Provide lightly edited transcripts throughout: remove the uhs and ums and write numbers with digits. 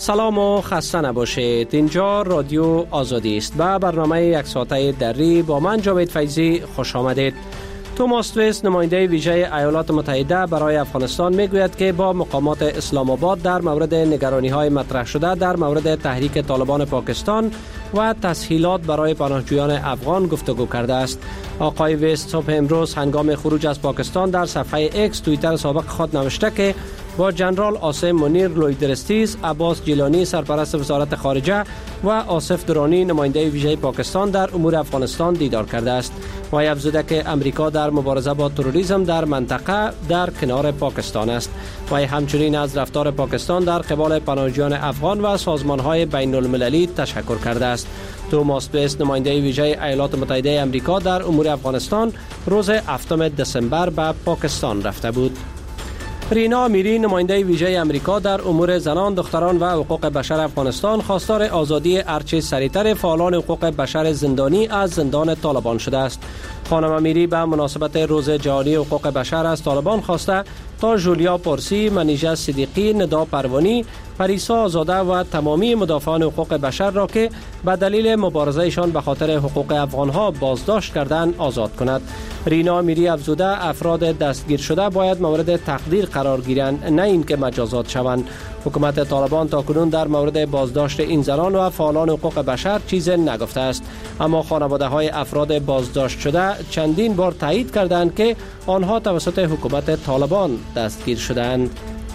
سلام و خسته نباشید. اینجا رادیو آزادی است و برنامه یک ساعته دری با من جاوید فیضی خوش آمدید. توماس تویس نماینده ویژه ایالات متحده برای افغانستان میگوید که با مقامات اسلام آباد در مورد نگرانی‌های مطرح شده در مورد تحریک طالبان پاکستان و تسهیلات برای پناهجویان افغان گفتگو کرده است. آقای ویست صبح امروز هنگام خروج از پاکستان در صفحه اکس توییتر سابق خود نوشته که با جنرال آسم منیر لویدرستیز، عباس جیلانی سرپرست وزارت خارجه و آصف درانی نماینده ویژه پاکستان در امور افغانستان دیدار کرده است. و افزوده که امریکا در مبارزه با تروریسم در منطقه در کنار پاکستان است. و همچنین از رفتار پاکستان در قبال پناهجویان افغان و سازمان‌های بین المللی تشکر کرده است. توماس تویس نماینده ویژه ایالات متحده امریکا در امور افغانستان روز 7 دسامبر به پاکستان رفته بود. رینا امیری نماینده ویژه امریکا در امور زنان، دختران و حقوق بشر افغانستان خواستار آزادی هرچه سریعتر فعالان حقوق بشر زندانی از زندان طالبان شده است. خانم امیری به مناسبت روز جهانی حقوق بشر از طالبان خواسته تا جولیا پارسی، منیژه صدیقی، ندا پروانی، پریسا آزاده و تمامی مدافعان حقوق بشر را که به دلیل مبارزهشان به خاطر حقوق افغانها بازداشت کردند آزاد کند. رینا امیری افزوده افراد دستگیر شده باید مورد تقدیر قرار گیرند، نه اینکه مجازات شوند. حکومت طالبان تاکنون در مورد بازداشت این زنان و فعالان حقوق بشر چیزی نگفته است، اما خانواده های افراد بازداشت شده چندین بار تایید کردند که آنها توسط حکومت طالبان دستگیر شدند.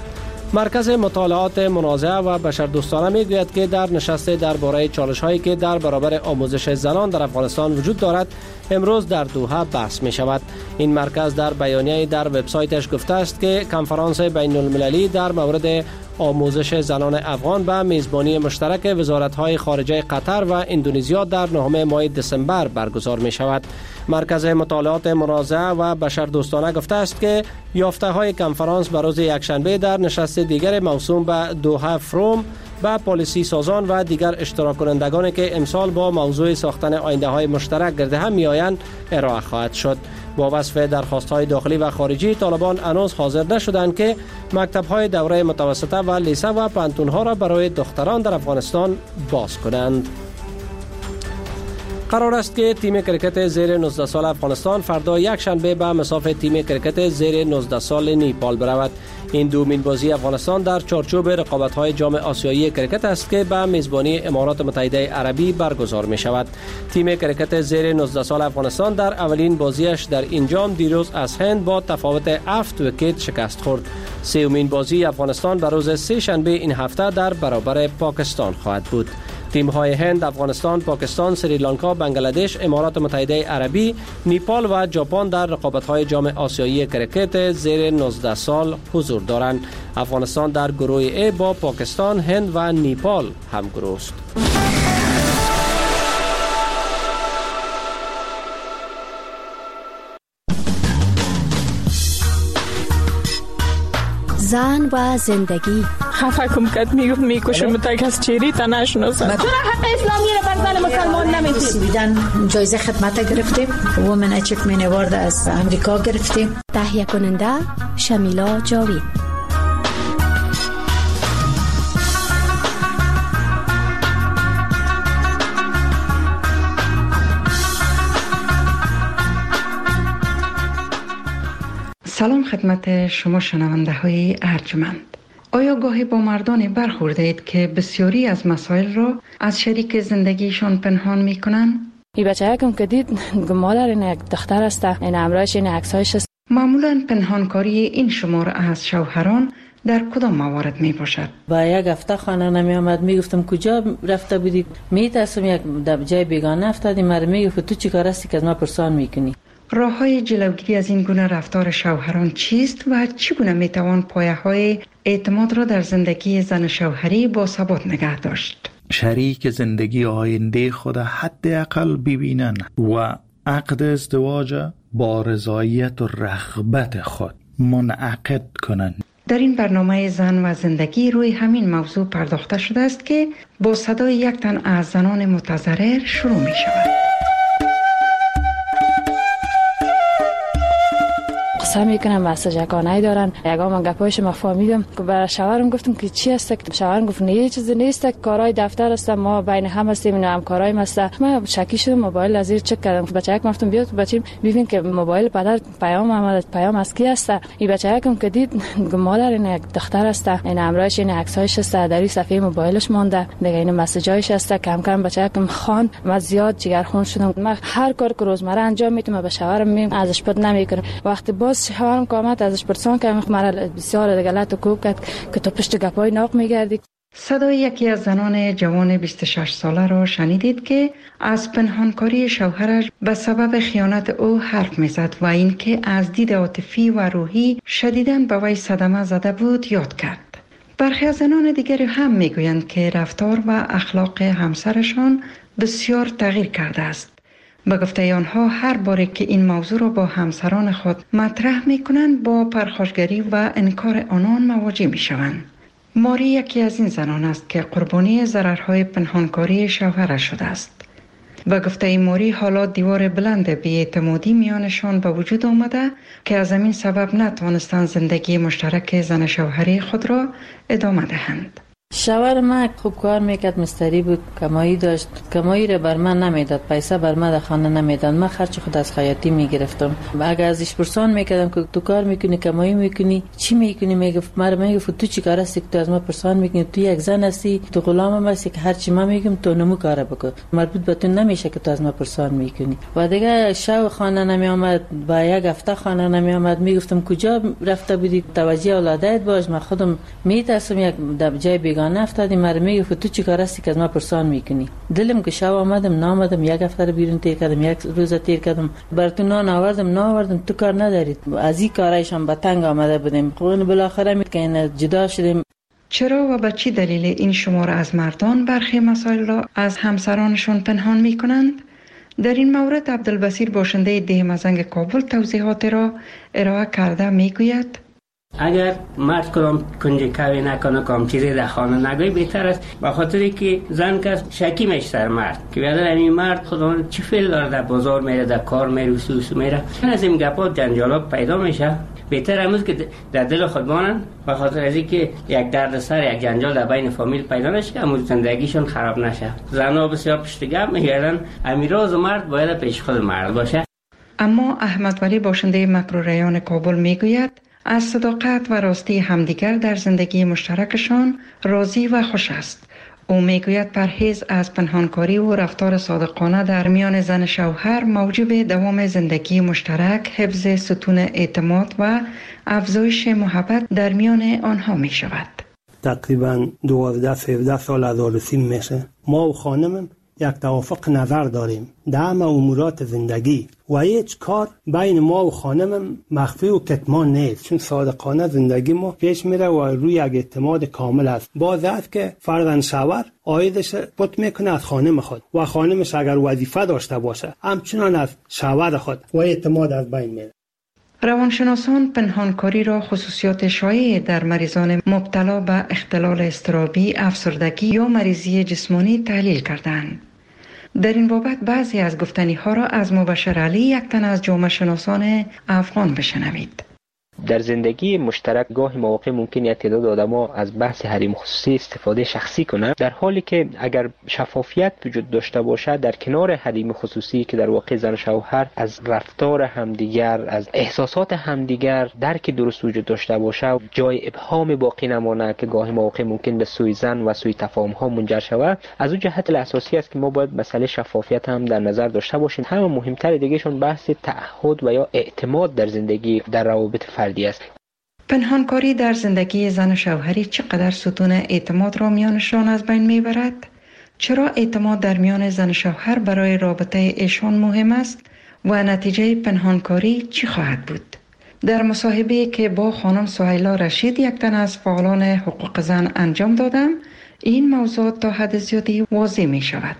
مرکز مطالعات منازعه و بشردوستانه میگوید که در نشست درباره چالش‌هایی که در برابر آموزش زنان در افغانستان وجود دارد امروز در دوحه بحث می شود. این مرکز در بیانیه در وبسایتش گفته است که کنفرانس بین المللی در مورد آموزش زنان افغان به میزبانی مشترک وزارت‌های خارجه قطر و اندونزیا در 9 ماه دسامبر برگزار می شود. مرکز مطالعات منازعه و بشردوستانه گفته است که یافته‌های کنفرانس به روز یکشنبه در نشست دیگر موسوم به دوحه فروم با پالیسی سازان و دیگر اشتراک کنندگانی که امسال با موضوع ساختن آینده‌های مشترک گرد هم می‌آیند ارائه خواهد شد. با وصف درخواست‌های داخلی و خارجی، طالبان هنوز حاضر نشدند که مکتب‌های دوره متوسطه و لیسه و پانتون‌ها را برای دختران در افغانستان باز کنند. قرار است که تیم کرکت زیر 19 سال افغانستان فردا یک شنبه به مساف تیم کرکت زیر 19 سال نیپال برود. این دومین بازی افغانستان در چارچوب رقابت‌های جام آسیایی کرکت است که به میزبانی امارات متحده عربی برگزار می شود. تیم کرکت زیر 19 سال افغانستان در اولین بازیش در این جام دیروز از هند با تفاوت 7 ویکت شکست خورد. سومین بازی افغانستان به روز سه شنبه این هفته در برابر پاکستان خواهد بود. تیم‌های هند، افغانستان، پاکستان، سریلانکا، بنگلادش، امارات متحده عربی، نیپال و ژاپن در رقابت‌های جام آسیایی کرکت زیر 19 سال حضور دارند. افغانستان در گروه ای با پاکستان، هند و نیپال همگروه است. زن و زندگی. خفه کم کد میکشم تا کس چیری تا نشناسد. چرا حق اسلامی رو بر زن مسلمان نمیدید؟ سویدن جایزه خدمت گرفتیم، وومن اچیومنت اوارد از امریکا گرفتیم. تهیه کننده شمیلا جاوید. سلام خدمت شما شنونده های ارجمند. آیا گاهی با مردانی برخورده اید که بسیاری از مسائل را از شریک زندگیشان پنهان می کنند؟ این بچه کم که دید مادر این یک دختر است، این امرایش این عکسایش است. معمولا پنهانکاری این شمار از شوهران در کدام موارد می باشد؟ با یک هفته خانه نمی آمد، می گفتم کجا رفته بودی؟ می ترسم یک جای بیگانه افتادی، مرا می گفت تو چی کار هستی که از ما پرسان می کنی؟ راه‌های جلوگیری از این گونه رفتار شوهران چیست و چگونه میتوان پایه‌های اعتماد را در زندگی زن شوهری با ثبات نگه داشت؟ شریک زندگی آینده خود حداقل ببینن و عقد ازدواج با رضایت و رغبت خود منعقد کنند. در این برنامه زن و زندگی روی همین موضوع پرداخته شده است که با صدای یک تن از زنان متضرر شروع می شود. قصه میکنن، مسجکانه دارن. یگام گپایش ما فهمیدم که برای شوهرم گفتم که چی است؟ شوهرم گفت نه چیزی نیست، کارهای دفتر است، ما بین هم هستیم، اینا هم کارهای است. من شکی شدم، موبایل از زیر چک کردم. بچه‌ک گفتم بیاد بچه‌م ببین که موبایل پدر پیام آمد، پیام از کی است؟ این بچه‌کم که دید مادر این یک دختر است، این همراهش این عکسایش است، در صفحه موبایلش مونده دیگه، این مسیجایش است. کم کم بچه‌کم خان من زیاد جگرخون شدم. من هر کار که روزمره انجام میدم به شوهرم میگم ازش پد نمیکنم. وقتی باز شوهرم کامت ازش پرسان که مرا بسیار غلط و کوب کرد که تو پشت گپای ناق میگردی. صدای یکی از زنان جوان 26 ساله را شنیدید که از پنهانکاری شوهرش به سبب خیانت او حرف میزد و اینکه از دید عاطفی و روحی شدیداً به وی صدمه زده بود یاد کرد. برخی از زنان دیگری هم میگویند که رفتار و اخلاق همسرشان بسیار تغییر کرده است. به گفته آنها هر باره که این موضوع را با همسران خود مطرح میکنند با پرخاشگری و انکار آنان مواجه میشوند. ماری یکی از این زنان است که قربانی ضررهای پنهانکاری شوهرش شده است. به گفته ماری حالا دیوار بلند بی‌اعتمادی میانشان به وجود آمده که از همین سبب نتوانستند زندگی مشترک زن شوهری خود را ادامه دهند. شوهر من خوب کار میکرد، مستری بود، کمایی داشت، کمایی را بر من نمیداد، پیسه بر من در خانه نمیداد، من خرج خود از خیاطی میگرفتم. اگر ازش پرسان میکردم که تو کار میکنی، کمایی میکنی، چی میکنی، میگفت تو چی کار هستی که تو از ما پرسان میکنی؟ تو یک زن هستی، تو غلامم هستی که هر چی من میگم تو نمو کار بکن، مربوط به تو نمیشه که تو از ما پرسان میکنی. و دیگه شو خانه نمی آمد، با یک هفته خانه نمی آمد، میگفتم کجا رفته بودی، توجه اولادت باش، من خودم میترسم یک جای افتادی. مرا میگفت تو چی کار هستی که از ما پرسان میکنی؟ دلم که شب آمدم نامدم، یک هفته رو بیرون تیر کردم، یک روز تیر کردم، بر تو ناوردم تو کار ندارید. از این کارایشان به تنگ آمده بودیم. خون بالاخره میگن جدا شدیم. چرا و به چی دلیل این شمار از مردان برخی مسائل را از همسرانشون پنهان میکنند؟ در این مورد عبدالبصیر باشنده ده مزنگ کابل توضیحات را ارائه کرده میگوید اگر مرد کدام کنجکاوی نکنه، کام چیزی در خانه نگوی، بهتر است. به خاطری که زن که شکی میشه سر مرد که بیادر این مرد خودمون چی فعل داره، در بازار میره، در کار میره، وسوس میره، از این گپا جنجالات پیدا میشه. بهتر امروز که در دل خود مانند، به خاطر از اینکه یک درد سر، یک جنجال در بین فامیل پیدا نشه، امروز زندگیشون خراب نشه. زنها بسیار پشت گپ میگردن، امیراز مرد باید پیش خود مرد باشه. اما احمد ولی باشنده مکروریان کابل میگوید از صداقت و راستی همدیگر در زندگی مشترکشان راضی و خوش است. او میگوید پرهیز از پنهانکاری و رفتار صادقانه در میان زن شوهر موجب دوام زندگی مشترک، حفظ ستون اعتماد و افزایش محبت در میان آنها می شود. تقریبا 12-13 سال از آرسیم میشه. ما و خانمم یک توافق نظر داریم در همه امورات زندگی و هیچ کار بین ما و خانمم مخفی و کتمان نیست، چون صادقانه زندگی ما پیش میره و روی یک اعتماد کامل است. باز است که فرزند شوهر عایدش پت میکنه از خانم خود و خانمش اگر وظیفه داشته باشه همچنان از شوهر خود و اعتماد از بین میره. روانشناسان پنهانکاری را خصوصیات شایع در مریضان مبتلا به اختلال اضطرابی، افسردگی یا مریضی جسمانی تحلیل کردند. در این بابت بعضی از گفتنی ها را از مبشر علی، یک تن از جامعه شناسان افغان، بشنوید. در زندگی مشترک گاهی مواقع ممکن است تعداد آدم‌ها از بحث حریم خصوصی استفاده شخصی کنند، در حالی که اگر شفافیت وجود داشته باشد در کنار حریم خصوصی که در واقع زن و شوهر از رفتار همدیگر، از احساسات همدیگر درک درست وجود داشته باشد، جای ابهام باقی نماند که گاهی مواقع ممکن به سوی زن و سوی تفاهم‌ها منجر شود. از اون جهت اساسی است که ما باید مسئله شفافیت هم در نظر داشته باشیم. همه مهمتر دیگهشون بحث تعهد و یا اعتماد در زندگی در روابط است. پنهانکاری در زندگی زن و شوهری چقدر ستون اعتماد را میانشان از بین میبرد؟ چرا اعتماد در میان زن و شوهر برای رابطه ایشان مهم است و نتیجه پنهانکاری چی خواهد بود؟ در مصاحبه‌ای که با خانم سهیلا رشید، یک تن از فعالان حقوق زن، انجام دادم، این موضوع تا حد زیادی واضح می شود.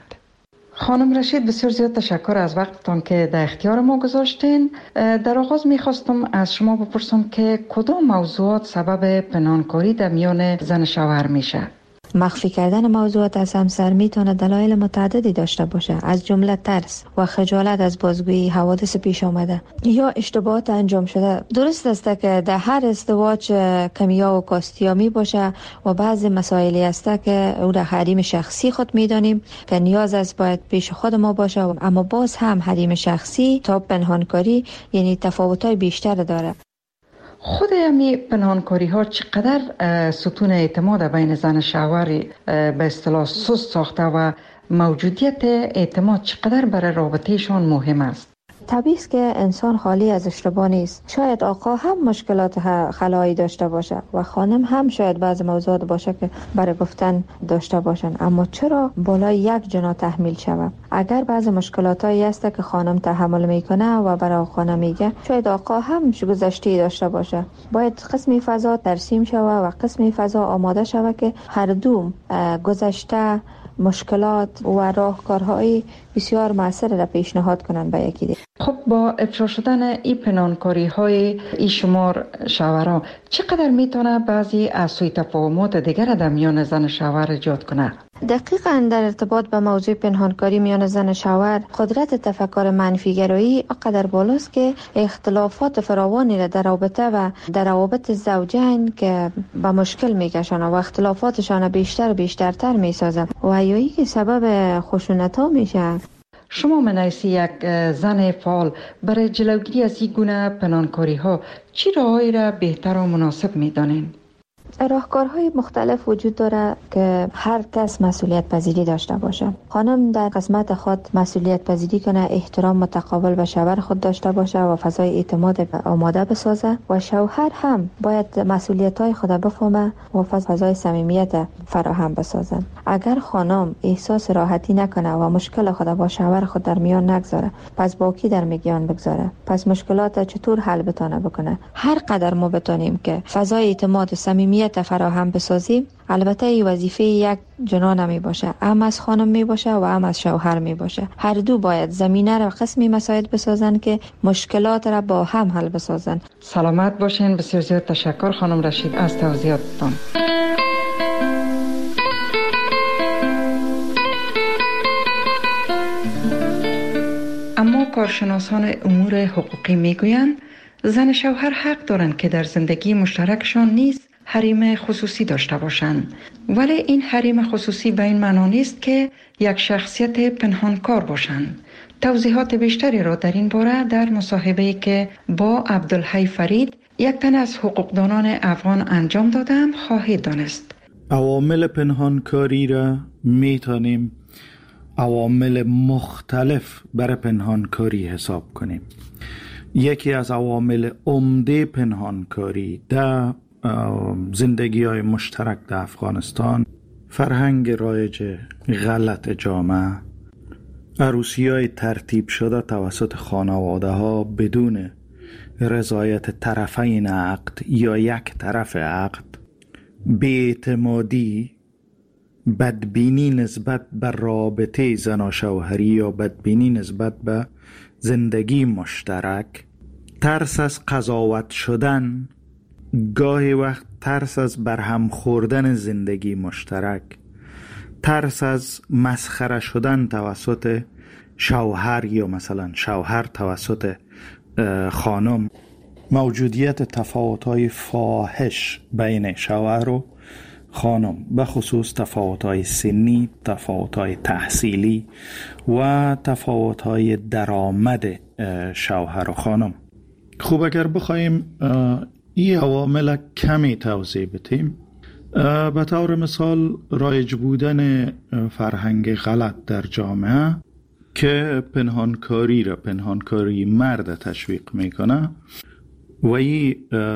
خانم رشید، بسیار زیاد تشکر از وقتتان که در اختیار ما گذاشتین. در آغاز میخواستم از شما بپرسم که کدام موضوعات سبب پنهانکاری در میان زن شوهر میشه؟ مخفی کردن موضوعات از همسر میتونه دلایل متعددی داشته باشه، از جمله ترس و خجالت از بازگویی حوادث پیش آمده یا اشتباهات انجام شده. درست است که در هر ازدواج کمیا و کاستیا می باشه و بعضی مسائلی است که او را حریم شخصی خود میدانیم که نیاز است باید پیش خود ما باشه، اما باز هم حریم شخصی تا پنهانکاری یعنی تفاوت‌های بیشتر داره. خود همی پنهانکاری ها چقدر ستون اعتماد بین زن و شوهر به اصطلاح سست ساخته و موجودیت اعتماد چقدر برای رابطهشان مهم است؟ طبیعی است که انسان خالی از اشتباه نیست. شاید آقا هم مشکلات خلایی داشته باشه و خانم هم شاید بعض موضوعات باشه که برای گفتن داشته باشن، اما چرا بالای یک جنا تحمیل شود؟ اگر بعض مشکلاتایی هست که خانم تحمل میکنه و برای آقا نمیگه، شاید آقا هم گذشته داشته باشه. باید قسمی فضا ترسیم شود و قسمی فضا آماده شود که هر دو گذشته مشکلات و راهکارهای بسیار موثر را پیشنهاد کنند به یکی دیگر. خب با افشا شدن این پنهانکاری های این شمار شوهرها چقدر میتونه بعضی از سوء تفاهمات دیگر در میان زن شوهر ایجاد کنه؟ دقیقاً در ارتباط به موضوع پنهانکاری میان زن شوهر، قدرت تفکر منفیگرایی آنقدر بالاست که اختلافات فراوانی را در رابطه و در روابط زوجین که به مشکل میکشن و اختلافاتشان بیشتر و بیشترتر میسازن و یایی که سبب خشونت ها میشه. شما منیسی یک زن فعال برای جلوگیری از این گونه پنهانکاری ها چی راهی را بهتر و مناسب میدانین؟ راهکارهای مختلف وجود داره که هر کس مسئولیت پذیری داشته باشه. خانم در قسمت خود مسئولیت پذیری کنه، احترام متقابل به شوهر خود داشته باشه و فضای اعتماد آماده بسازه و شوهر هم باید مسئولیت‌های خود بفهمه و فضای صمیمیت فراهم بسازه. اگر خانم احساس راحتی نکنه و مشکل خود با شوهر خود در میان نگذاره، پس با کی در میان بگذاره؟ پس مشکلات چطور حل بکنه؟ هر قدر ما بتونیم که فضای اعتماد و صمیمیت فراهم بسازیم، البته این وظیفه یک جنا نمی باشه، هم از خانم می باشه و هم از شوهر می باشه. هر دو باید زمینه را قسمی مساعد بسازن که مشکلات را با هم حل بسازن. سلامت باشین. بسیار زیاد تشکر خانم رشید از توضیحاتتان. اما کارشناسان امور حقوقی می گویند زن شوهر حق دارند که در زندگی مشترکشان نیز حریم خصوصی داشته باشند، ولی این حریم خصوصی به این معنا نیست که یک شخصیت پنهانکار باشند. توضیحات بیشتری را در این باره در مصاحبه‌ای که با عبدالحی فرید، یک تن از حقوقدانان افغان انجام دادم خواهید دانست. عوامل پنهانکاری را میتونیم عوامل مختلف برای پنهانکاری حساب کنیم. یکی از عوامل عمده پنهانکاری در زندگی های مشترک در افغانستان، فرهنگ رایج غلط جامعه، عروسی های ترتیب شده توسط خانواده ها بدون رضایت طرفین عقد یا یک طرف عقد، بی‌اعتمادی، بدبینی نسبت به رابطه زن و شوهری یا بدبینی نسبت به زندگی مشترک، ترس از قضاوت شدن، گاهی وقت ترس از برهم خوردن زندگی مشترک، ترس از مسخره شدن توسط شوهر یا مثلا شوهر توسط خانم، موجودیت تفاوت‌های فاحش بین شوهر و خانم، به خصوص تفاوت‌های سنی، تفاوت‌های تحصیلی و تفاوت‌های درآمد شوهر و خانم. خوب اگر بخوایم این عوامل کمی توضیح بدیم، به طور مثال رایج بودن فرهنگ غلط در جامعه که پنهانکاری مرد تشویق میکنه و این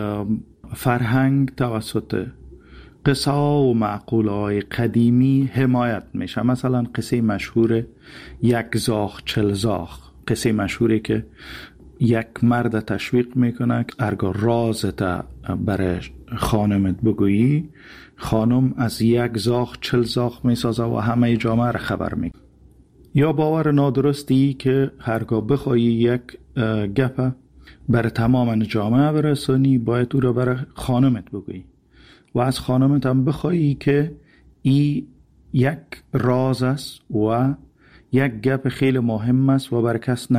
فرهنگ توسط قصه و معقوله های قدیمی حمایت میشه. مثلا قصه مشهور یک زاغ چل زاغ، قصه مشهوری که یک مرد تشویق میکنه که ارگا رازت برای خانمت بگویی، خانم از یک زاغ چل زاغ میسازه و همه جامعه را خبر میکنه. یا باور نادرستی که هرگاه بخوایی یک گپ برای تمام جامعه برسانی، باید او را برای خانمت بگویی و از خانمت هم بخوایی که ای یک راز است و یک گپ خیلی مهم است و بر کس